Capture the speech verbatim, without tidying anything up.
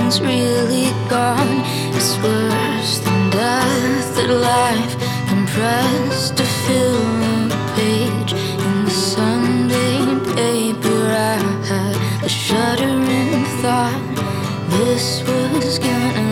nothing's really gone. It's worse than death that life compressed to fill a page in the Sunday paper. I had a shuddering thought this was gonna